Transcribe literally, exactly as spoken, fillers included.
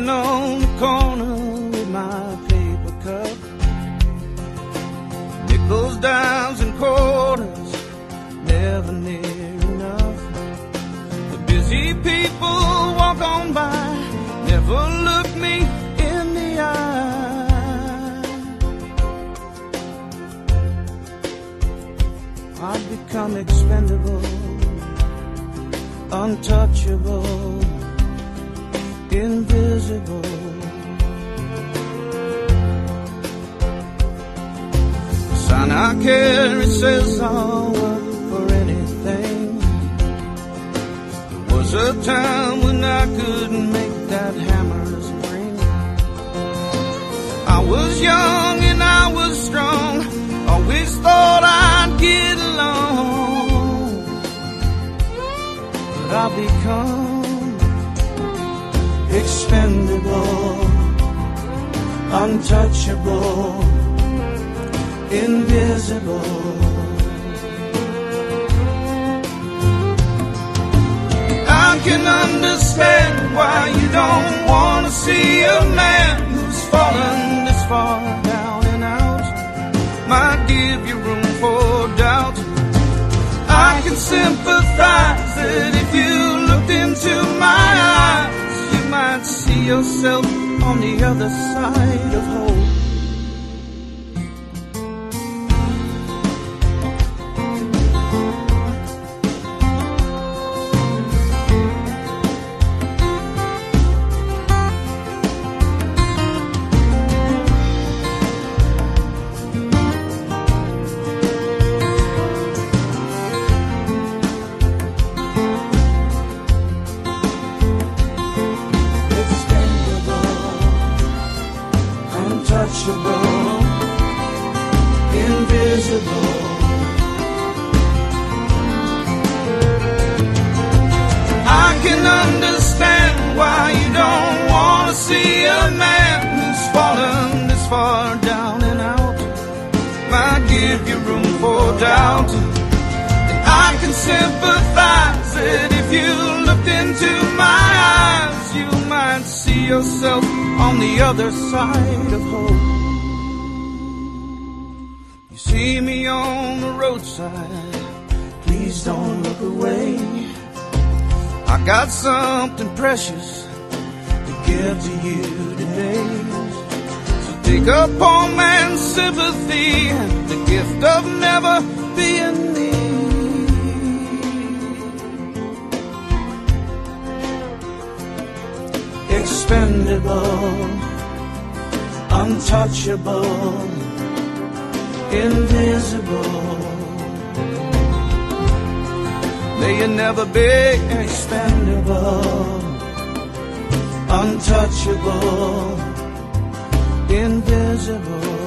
Sitting on the corner with my paper cup, nickels, dimes, and quarters, never near enough. The busy people walk on by, never look me in the eye. I've become expendable, untouchable, invisible. The sign I carry says I'll work for anything. There was a time when I couldn't make that hammer's ring. I was young and I was strong, always thought I'd get along. But I've become expendable, untouchable, invisible. I can understand why you don't want to see a man who's fallen this far down and out. Might give you room for doubt. I can sympathize that if you looked into my eyes, you might see yourself on the other side of hope. Untouchable, invisible. I can understand why you don't want to see a man who's fallen this far down and out. Might give you room for doubt. And I can sympathize that if you looked into my eyes, you might see yourself on the other side of hope. You see me on the roadside, please don't look away. I got something precious to give to you today. So take up poor man's sympathy, the gift of never being me. Expendable, untouchable, invisible. May you never be expendable, untouchable, invisible.